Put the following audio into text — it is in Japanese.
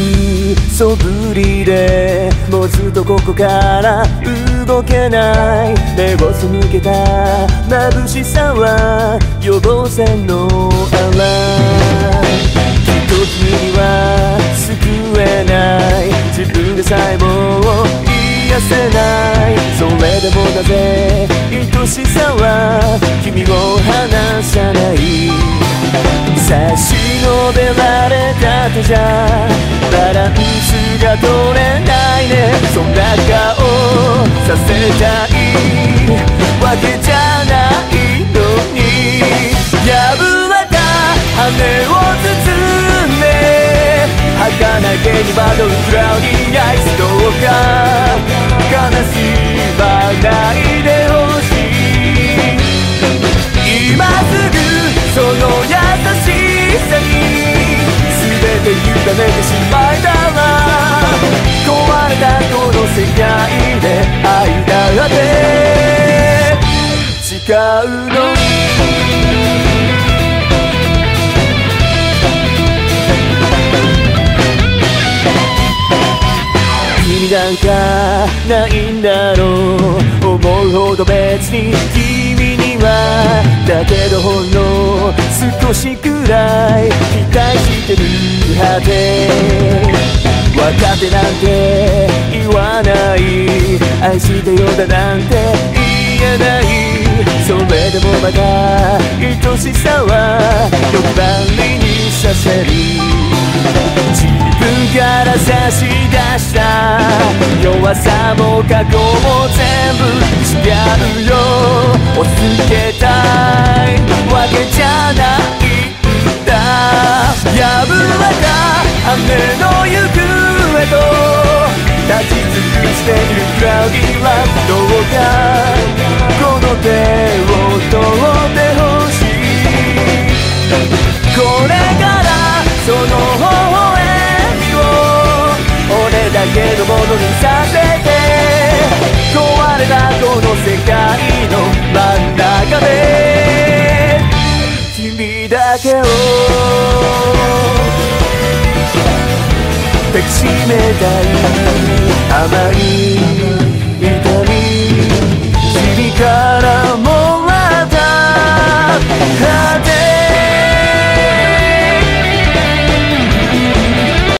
素振りでもうずっとここから動けない。目を背けた眩しさは予防線の穴。きっと君には救えない。自分でさえも癒せない。それでもなぜ愛しさは君を離さない。差し伸べられた手じゃバランスが取れないね。そんな顔させたいわけじゃないのに、破れた羽を包んで儚げに惑うクラウディーアイス。どうか悲しまないでほしい。今すぐその優しさに全て委ねてしまえたら、壊れたこの世界で愛だって誓うのに。君なんかないんだろう、思うほど別に君には。だけどほんの少しくらい期待してるはず。分かってなんて言わない、愛してよだなんて言えない。それでもまだ愛しさは欲張りにさせる。自分から差し出した弱さも過去も全部違うよ。押し付けたいわけじゃないんだ。破れた羽の行方と立ち尽くしているクラウディーランド。どうかこの手を取ってほしい。これからその微笑みを俺だけのものにさせて、壊れたこの世界の真ん中で君だけを抱きしめたい。甘い